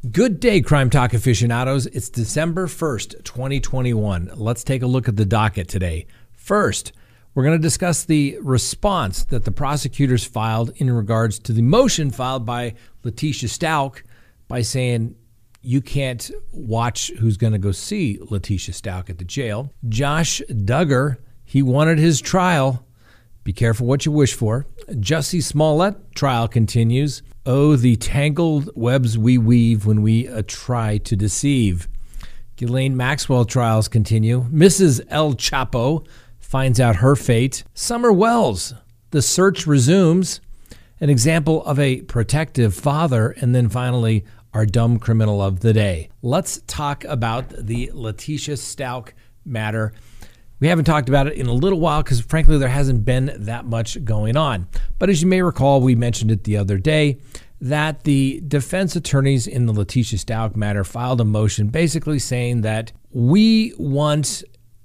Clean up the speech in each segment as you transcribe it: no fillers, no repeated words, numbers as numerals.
Good day, Crime Talk aficionados. It's December 1st, 2021. Let's take a look at the docket today. First, we're going to discuss the response that the prosecutors filed in regards to the motion filed by Letecia Stauch by saying you can't watch who's going to go see Letecia Stauch at the jail. Josh Duggar, he wanted his trial. Be careful what you wish for. Jussie Smollett trial continues. Oh, the tangled webs we weave when we try to deceive. Ghislaine Maxwell trials continue. Mrs. El Chapo finds out her fate. Summer Wells, the search resumes. An example of a protective father. And then finally, our dumb criminal of the day. Let's talk about the Letecia Stauch matter. We haven't talked about it in a little while because, frankly, there hasn't been that much going on. But as you may recall, we mentioned it the other day that the defense attorneys in the Letecia Stauch matter filed a motion basically saying that we want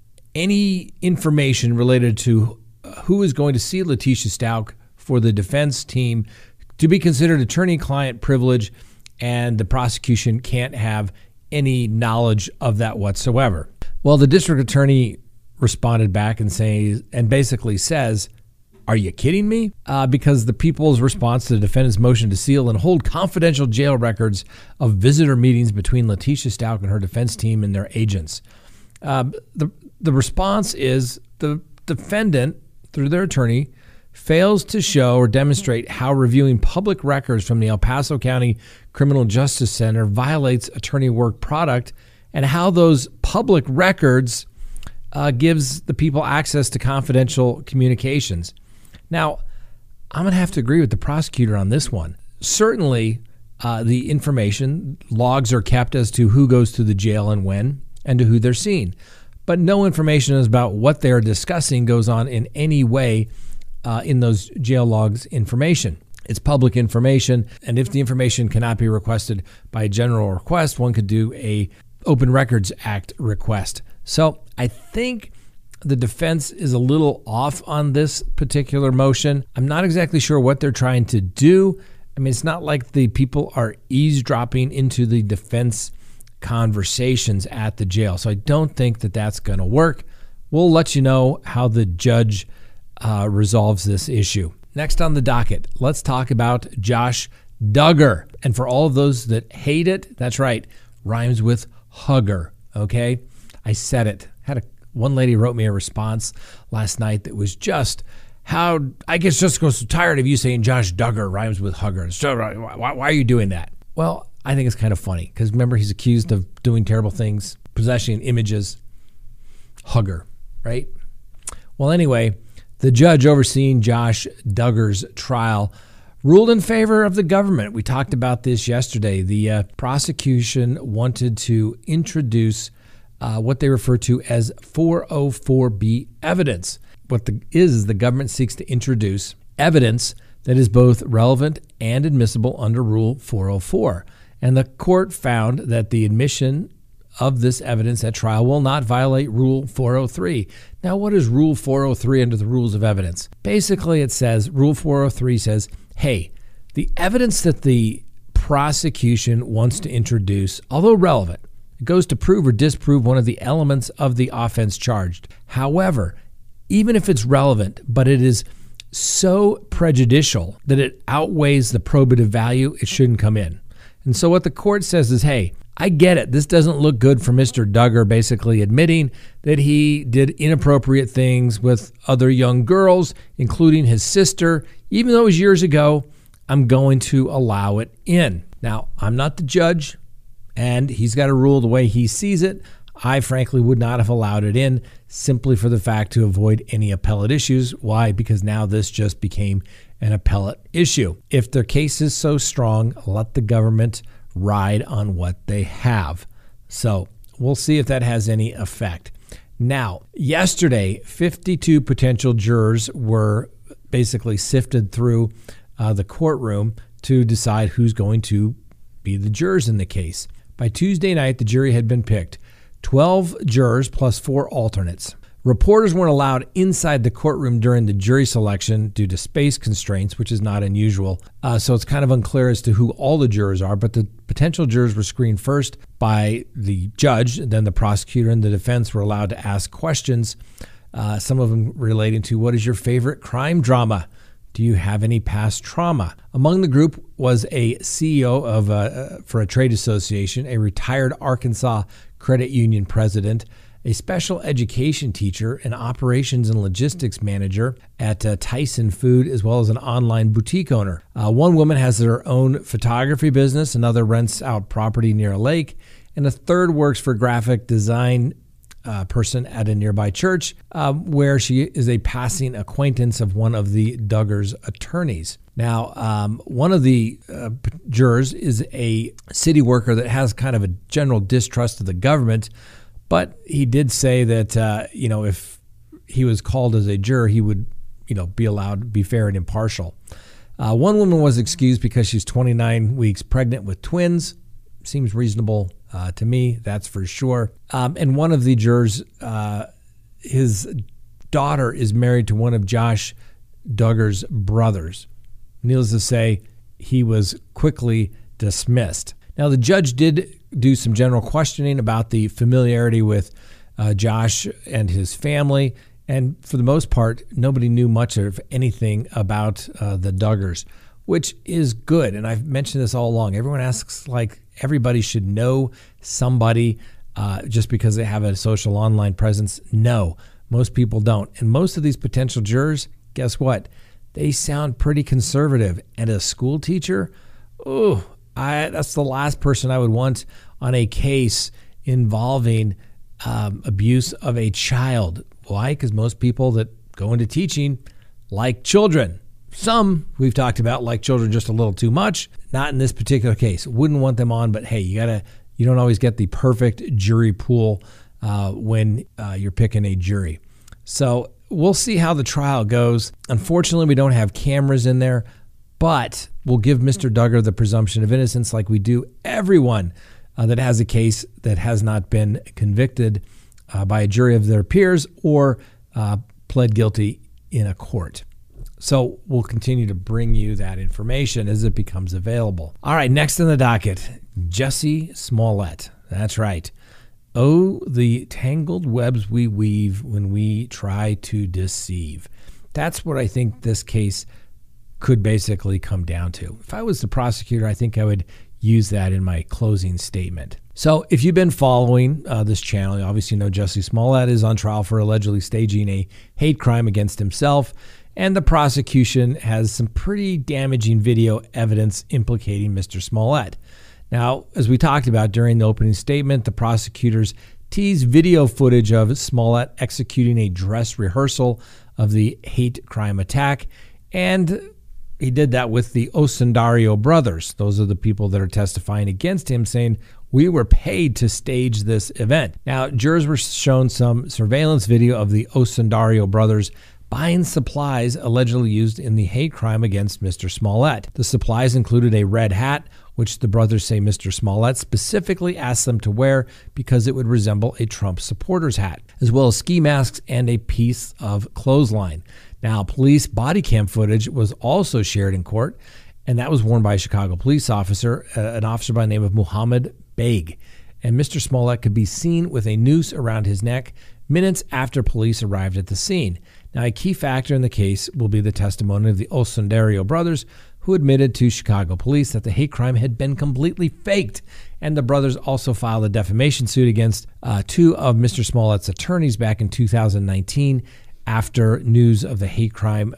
any information related to who is going to see Letecia Stauch for the defense team to be considered attorney-client privilege, and the prosecution can't have any knowledge of that whatsoever. Well, the district attorney responded back and basically says, are you kidding me? Because the people's response to the defendant's motion to seal and hold confidential jail records of visitor meetings between Letecia Stauch and her defense team and their agents. The response is the defendant, through their attorney, fails to show or demonstrate how reviewing public records from the El Paso County Criminal Justice Center violates attorney work product, and how those public records gives the people access to confidential communications. Now, I'm going to have to agree with the prosecutor on this one. Certainly, the information, logs are kept as to who goes to the jail and when, and to who they're seeing. But no information is about what they're discussing goes on in any way in those jail logs information. It's public information, and if the information cannot be requested by a general request, one could do a Open Records Act request. So I think the defense is a little off on this particular motion. I'm not exactly sure what they're trying to do. I mean, it's not like the people are eavesdropping into the defense conversations at the jail. So I don't think that that's going to work. We'll let you know how the judge resolves this issue. Next on the docket, let's talk about Josh Duggar. And for all of those that hate it, that's right, rhymes with hugger, okay? I said it. One lady wrote me a response last night that was just how I guess just so tired of you saying Josh Duggar rhymes with hugger. So why are you doing that? Well, I think it's kind of funny because remember he's accused of doing terrible things, possessing images. Hugger, right? Well, anyway, the judge overseeing Josh Duggar's trial ruled in favor of the government. We talked about this yesterday. The prosecution wanted to introduce what they refer to as 404B evidence. What the government seeks to introduce evidence that is both relevant and admissible under Rule 404. And the court found that the admission of this evidence at trial will not violate Rule 403. Now, what is Rule 403 under the rules of evidence? Basically, it says, Rule 403 says, hey, the evidence that the prosecution wants to introduce, although relevant, it goes to prove or disprove one of the elements of the offense charged. However, even if it's relevant, but it is so prejudicial that it outweighs the probative value, it shouldn't come in. And so what the court says is, hey, I get it. This doesn't look good for Mr. Duggar basically admitting that he did inappropriate things with other young girls, including his sister. Even though it was years ago, I'm going to allow it in. Now, I'm not the judge, and he's got to rule the way he sees it. I frankly would not have allowed it in simply for the fact to avoid any appellate issues. Why? Because now this just became an appellate issue. If their case is so strong, let the government ride on what they have. So we'll see if that has any effect. Now, yesterday, 52 potential jurors were basically sifted through the courtroom to decide who's going to be the jurors in the case. By Tuesday night, the jury had been picked. 12 jurors plus 4 alternates. Reporters weren't allowed inside the courtroom during the jury selection due to space constraints, which is not unusual. So it's kind of unclear as to who all the jurors are, but the potential jurors were screened first by the judge, then the prosecutor and the defense were allowed to ask questions, some of them relating to what is your favorite crime drama? Do you have any past trauma? Among the group was a CEO for a trade association, a retired Arkansas credit union president, a special education teacher, an operations and logistics manager at Tyson Food, as well as an online boutique owner. One woman has her own photography business, another rents out property near a lake, and a third works for graphic design person at a nearby church, where she is a passing acquaintance of one of the Duggars' attorneys. Now, one of the jurors is a city worker that has kind of a general distrust of the government, but he did say that, if he was called as a juror, he would, be allowed to be fair and impartial. One woman was excused because she's 29 weeks pregnant with twins. Seems reasonable to me, that's for sure. And one of the jurors, his daughter is married to one of Josh Duggar's brothers. Needless to say, he was quickly dismissed. Now, the judge did do some general questioning about the familiarity with Josh and his family, and for the most part, nobody knew much of anything about the Duggars, which is good. And I've mentioned this all along. Everyone asks like everybody should know somebody just because they have a social online presence. No, most people don't. And most of these potential jurors, guess what? They sound pretty conservative. And a school teacher, that's the last person I would want on a case involving abuse of a child. Why? Because most people that go into teaching like children. Some we've talked about like children just a little too much. Not in this particular case. Wouldn't want them on, but hey, you don't always get the perfect jury pool when you're picking a jury. So we'll see how the trial goes. Unfortunately, we don't have cameras in there, but we'll give Mr. Duggar the presumption of innocence like we do everyone that has a case that has not been convicted by a jury of their peers or pled guilty in a court. So we'll continue to bring you that information as it becomes available. All right, next on the docket, Jussie Smollett. That's right. Oh, the tangled webs we weave when we try to deceive. That's what I think this case could basically come down to. If I was the prosecutor, I think I would use that in my closing statement. So if you've been following this channel, you obviously know Jussie Smollett is on trial for allegedly staging a hate crime against himself. And the prosecution has some pretty damaging video evidence implicating Mr. Smollett. Now, as we talked about during the opening statement, the prosecutors teased video footage of Smollett executing a dress rehearsal of the hate crime attack. And he did that with the Osundario brothers. Those are the people that are testifying against him, saying, we were paid to stage this event. Now, jurors were shown some surveillance video of the Osundario brothers buying supplies allegedly used in the hate crime against Mr. Smollett. The supplies included a red hat, which the brothers say Mr. Smollett specifically asked them to wear because it would resemble a Trump supporter's hat, as well as ski masks and a piece of clothesline. Now, police body cam footage was also shared in court, and that was worn by a Chicago police officer, an officer by the name of Muhammad Baig. And Mr. Smollett could be seen with a noose around his neck minutes after police arrived at the scene. Now, a key factor in the case will be the testimony of the Osundario brothers, who admitted to Chicago police that the hate crime had been completely faked. And the brothers also filed a defamation suit against two of Mr. Smollett's attorneys back in 2019 after news of the hate crime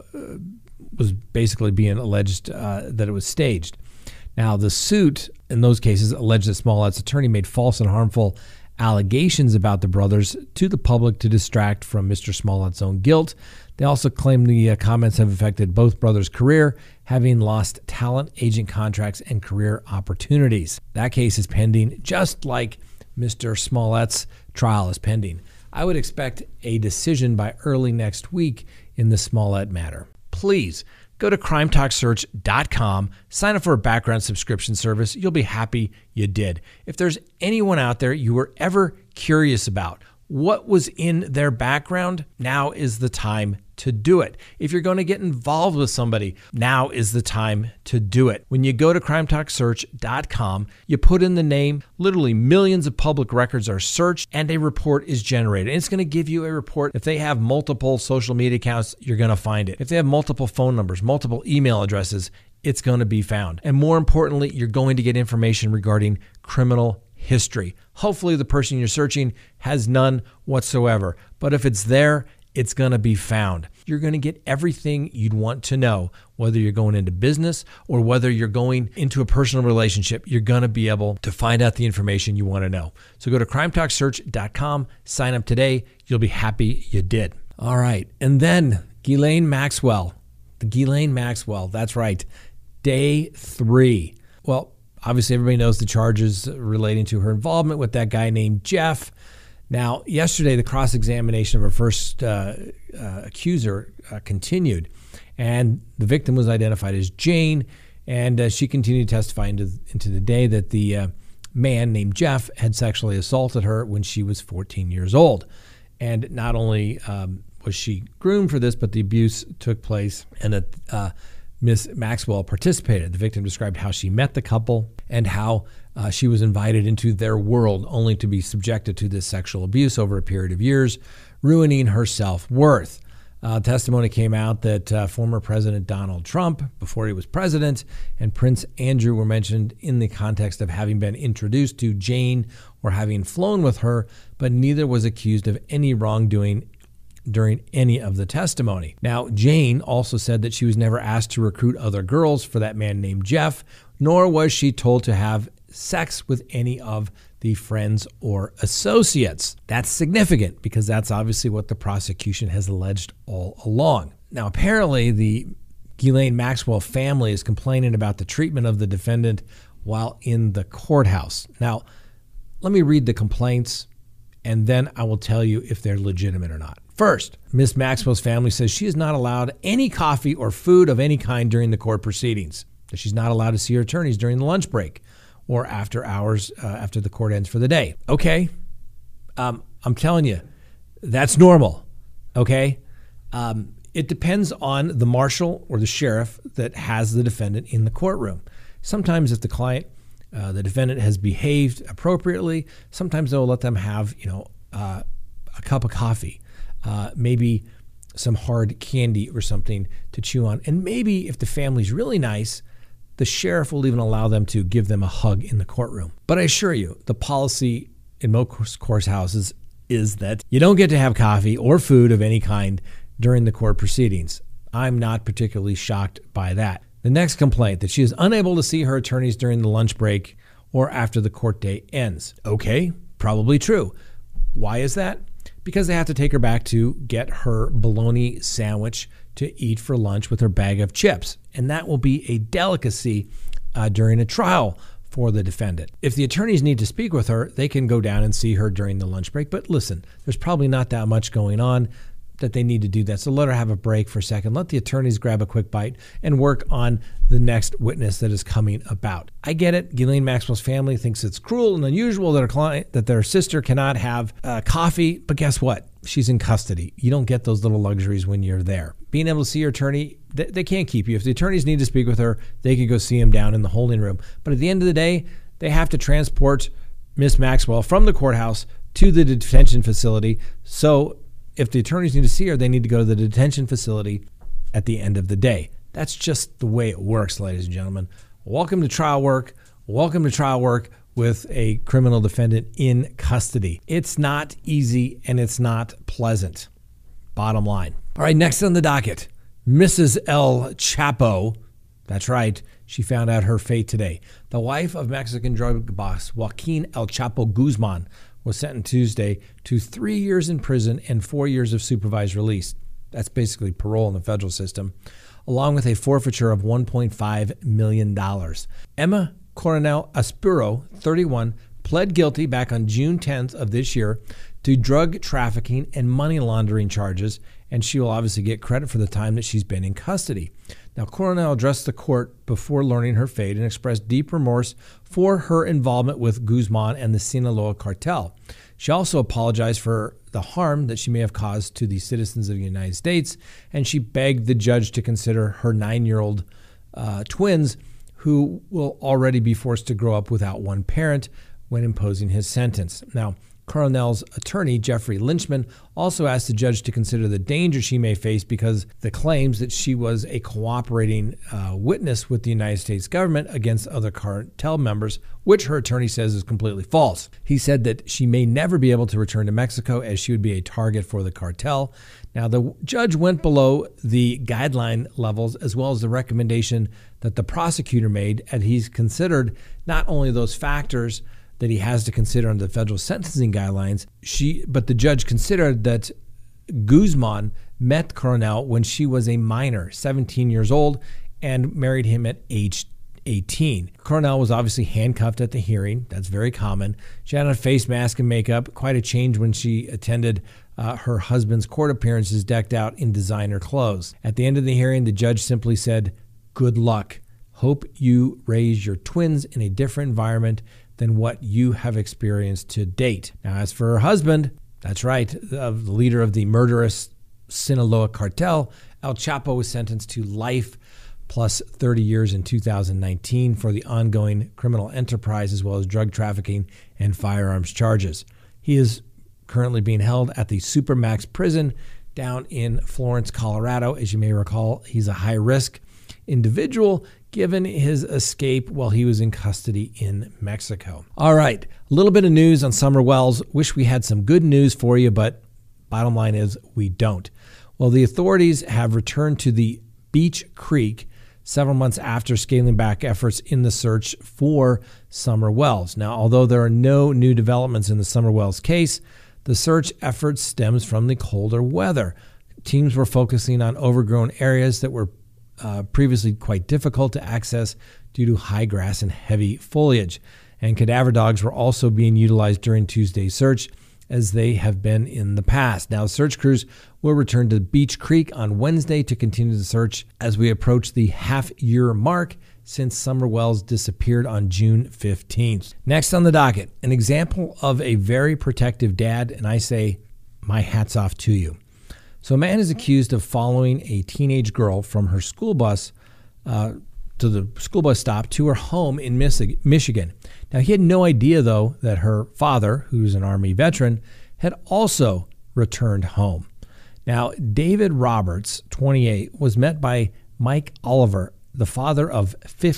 was basically being alleged that it was staged. Now, the suit in those cases alleged that Smollett's attorney made false and harmful allegations about the brothers to the public to distract from Mr. Smollett's own guilt. They also claim the comments have affected both brothers' career, having lost talent, agent contracts, and career opportunities. That case is pending, just like Mr. Smollett's trial is pending. I would expect a decision by early next week in the Smollett matter. Please go to crimetalksearch.com, sign up for a background subscription service. You'll be happy you did. If there's anyone out there you were ever curious about, what was in their background, now is the time to do it. If you're going to get involved with somebody, now is the time to do it. When you go to crimetalksearch.com, you put in the name, literally millions of public records are searched, and a report is generated. And it's going to give you a report. If they have multiple social media accounts, you're going to find it. If they have multiple phone numbers, multiple email addresses, it's going to be found. And more importantly, you're going to get information regarding criminal history. Hopefully the person you're searching has none whatsoever. But if it's there, it's going to be found. You're going to get everything you'd want to know, whether you're going into business or whether you're going into a personal relationship. You're going to be able to find out the information you want to know. So go to crimetalksearch.com, sign up today. You'll be happy you did. All right. And then Ghislaine Maxwell. The Ghislaine Maxwell, that's right. Day 3. Well, obviously everybody knows the charges relating to her involvement with that guy named Jeff. Now, yesterday, the cross-examination of her first accuser continued, and the victim was identified as Jane, and she continued to testify into the day that the man named Jeff had sexually assaulted her when she was 14 years old. And not only was she groomed for this, but the abuse took place, and that Miss Maxwell participated. The victim described how she met the couple and how she was invited into their world only to be subjected to this sexual abuse over a period of years, ruining her self-worth. Testimony came out that former President Donald Trump, before he was president, and Prince Andrew were mentioned in the context of having been introduced to Jane or having flown with her, but neither was accused of any wrongdoing during any of the testimony. Now, Jane also said that she was never asked to recruit other girls for that man named Jeff, nor was she told to have sex with any of the friends or associates. That's significant because that's obviously what the prosecution has alleged all along. Now, apparently, the Ghislaine Maxwell family is complaining about the treatment of the defendant while in the courthouse. Now, let me read the complaints, and then I will tell you if they're legitimate or not. First, Miss Maxwell's family says she is not allowed any coffee or food of any kind during the court proceedings. That she's not allowed to see her attorneys during the lunch break or after hours after the court ends for the day. Okay, I'm telling you, that's normal, okay? It depends on the marshal or the sheriff that has the defendant in the courtroom. Sometimes if the client, the defendant has behaved appropriately, sometimes they'll let them have, a cup of coffee, maybe some hard candy or something to chew on. And maybe if the family's really nice, the sheriff will even allow them to give them a hug in the courtroom. But I assure you, the policy in most courthouses is that you don't get to have coffee or food of any kind during the court proceedings. I'm not particularly shocked by that. The next complaint, that she is unable to see her attorneys during the lunch break or after the court day ends. Okay, probably true. Why is that? Because they have to take her back to get her bologna sandwich to eat for lunch with her bag of chips. And that will be a delicacy during a trial for the defendant. If the attorneys need to speak with her, they can go down and see her during the lunch break. But listen, there's probably not that much going on that they need to do that. So let her have a break for a second. Let the attorneys grab a quick bite and work on the next witness that is coming about. I get it. Ghislaine Maxwell's family thinks it's cruel and unusual that their sister cannot have coffee, but guess what? She's in custody. You don't get those little luxuries when you're there. Being able to see your attorney, they can't keep you. If the attorneys need to speak with her, they can go see him down in the holding room. But at the end of the day, they have to transport Miss Maxwell from the courthouse to the detention facility. So if the attorneys need to see her, they need to go to the detention facility at the end of the day. That's just the way it works, ladies and gentlemen. Welcome to trial work. Welcome to trial work with a criminal defendant in custody. It's not easy and it's not pleasant. Bottom line. All right, next on the docket, Mrs. El Chapo. That's right. She found out her fate today. The wife of Mexican drug boss Joaquin El Chapo Guzman was sentenced Tuesday to 3 years in prison and 4 years of supervised release. That's basically parole in the federal system, along with a forfeiture of $1.5 million. Emma Coronel Aspuro, 31, pled guilty back on June 10th of this year to drug trafficking and money laundering charges and she will obviously get credit for the time that she's been in custody. Now, Coronel addressed the court before learning her fate and expressed deep remorse for her involvement with Guzman and the Sinaloa cartel. She also apologized for the harm that she may have caused to the citizens of the United States, and she begged the judge to consider her 9-year-old twins, who will already be forced to grow up without one parent, when imposing his sentence. Now, Coronel's attorney, Jeffrey Lynchman, also asked the judge to consider the danger she may face because the claims that she was a cooperating witness with the United States government against other cartel members, which her attorney says is completely false. He said that she may never be able to return to Mexico as she would be a target for the cartel. Now, the judge went below the guideline levels as well as the recommendation that the prosecutor made, and he's considered not only those factors that he has to consider under the federal sentencing guidelines, but the judge considered that Guzman met Coronel when she was a minor, 17 years old, and married him at age 18. Coronel was obviously handcuffed at the hearing. That's very common. She had on a face mask and makeup, quite a change when she attended her husband's court appearances decked out in designer clothes. At the end of the hearing, the judge simply said, "Good luck. Hope you raise your twins in a different environment than what you have experienced to date." Now, as for her husband, that's right, the leader of the murderous Sinaloa cartel, El Chapo was sentenced to life plus 30 years in 2019 for the ongoing criminal enterprise as well as drug trafficking and firearms charges. He is currently being held at the Supermax prison down in Florence, Colorado. As you may recall, he's a high-risk individual given his escape while he was in custody in Mexico. All right, a little bit of news on Summer Wells. Wish we had some good news for you, but bottom line is we don't. Well, the authorities have returned to the Beach Creek several months after scaling back efforts in the search for Summer Wells. Now, although there are no new developments in the Summer Wells case, the search effort stems from the colder weather. Teams were focusing on overgrown areas that were previously quite difficult to access due to high grass and heavy foliage. And cadaver dogs were also being utilized during Tuesday's search, as they have been in the past. Now, search crews will return to Beach Creek on Wednesday to continue the search as we approach the half-year mark since Summer Wells disappeared on June 15th. Next on the docket, an example of a very protective dad, and I say, my hat's off to you. So a man is accused of following a teenage girl from her school bus to the school bus stop to her home in Michigan. Now, he had no idea, though, that her father, who's an Army veteran, had also returned home. Now, David Roberts, 28, was met by Mike Oliver, the father of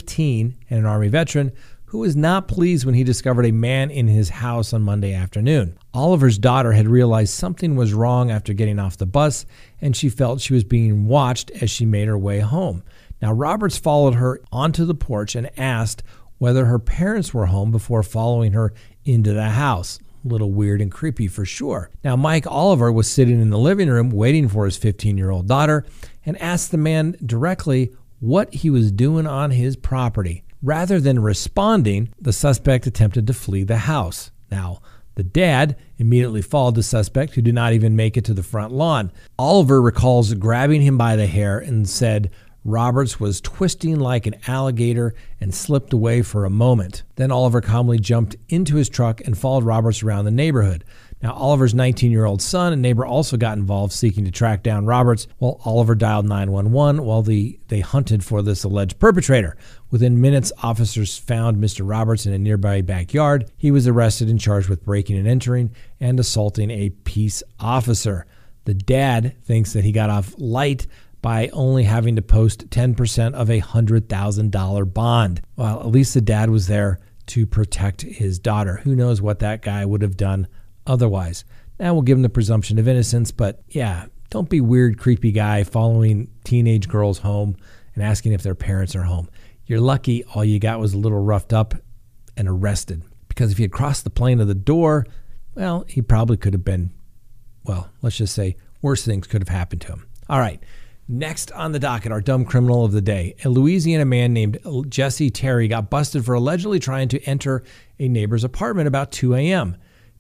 15 and an Army veteran, who was not pleased when he discovered a man in his house on Monday afternoon. Oliver's daughter had realized something was wrong after getting off the bus, and she felt she was being watched as she made her way home. Now, Roberts followed her onto the porch and asked whether her parents were home before following her into the house. A little weird and creepy for sure. Now, Mike Oliver was sitting in the living room waiting for his 15-year-old daughter and asked the man directly what he was doing on his property. Rather than responding, the suspect attempted to flee the house. Now, the dad immediately followed the suspect, who did not even make it to the front lawn. Oliver recalls grabbing him by the hair and said Roberts was twisting like an alligator and slipped away for a moment. Then Oliver calmly jumped into his truck and followed Roberts around the neighborhood. Now, Oliver's 19-year-old son and neighbor also got involved, seeking to track down Roberts, while Oliver dialed 911 while they hunted for this alleged perpetrator. Within minutes, officers found Mr. Roberts in a nearby backyard. He was arrested and charged with breaking and entering and assaulting a peace officer. The dad thinks that he got off light by only having to post 10% of a $100,000 bond. Well, at least the dad was there to protect his daughter. Who knows what that guy would have done otherwise. Now we'll give him the presumption of innocence, but yeah, don't be weird, creepy guy following teenage girls home and asking if their parents are home. You're lucky all you got was a little roughed up and arrested. Because if he had crossed the plane of the door, well, he probably could have been, well, let's just say worse things could have happened to him. All right. Next on the docket, our dumb criminal of the day. A Louisiana man named Jesse Terry got busted for allegedly trying to enter a neighbor's apartment about 2 a.m.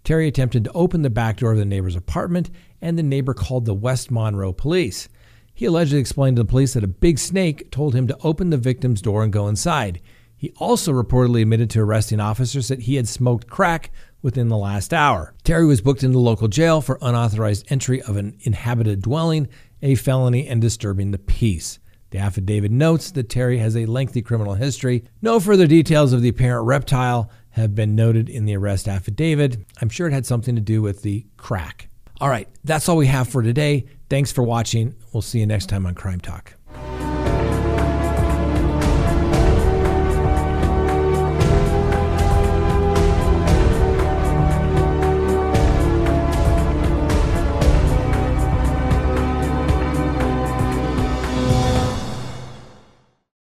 Terry attempted to open the back door of the neighbor's apartment, and the neighbor called the West Monroe police. He allegedly explained to the police that a big snake told him to open the victim's door and go inside. He also reportedly admitted to arresting officers that he had smoked crack within the last hour. Terry was booked into local jail for unauthorized entry of an inhabited dwelling, a felony, and disturbing the peace. The affidavit notes that Terry has a lengthy criminal history. No further details of the apparent reptile have been noted in the arrest affidavit. I'm sure it had something to do with the crack. All right, that's all we have for today. Thanks for watching. We'll see you next time on Crime Talk.